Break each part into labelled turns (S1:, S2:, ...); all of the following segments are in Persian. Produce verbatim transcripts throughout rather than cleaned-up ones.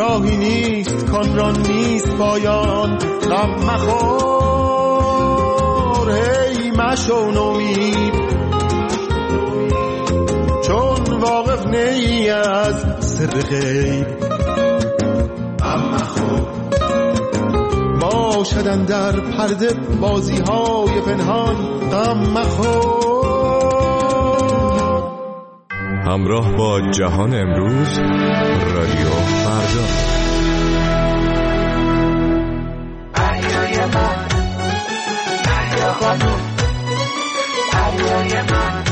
S1: راهی نیست کان را نیست پایان. غم مخور هی مشو نومید، چون واقف نی از سر غیب. غم مخور باشدن در پرده بازی های پنهان. غم مخور.
S2: همراه با جهان امروز، رادیو فردا.
S3: دریای من، دریا خانم، دریای من.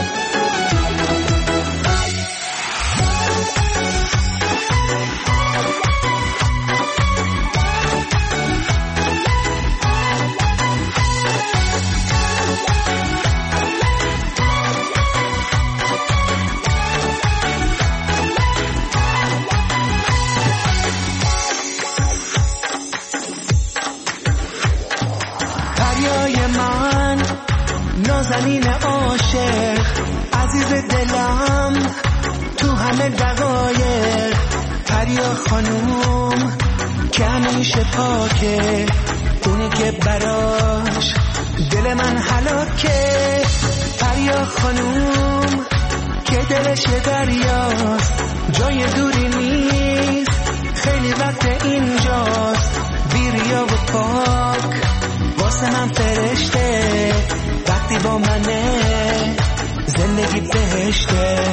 S4: نازنین عاشق عزیز دلم تو همه دقایق. دریا خانوم که همیشه پاکه، اونی که براش دل من هلاکه. دریا خانوم که دلش دریاست، جای دوری نیست، خیلی وقت اینجاست. بیریا و پاک واسه من فرشته، وقتی با منه زندگی بهشته.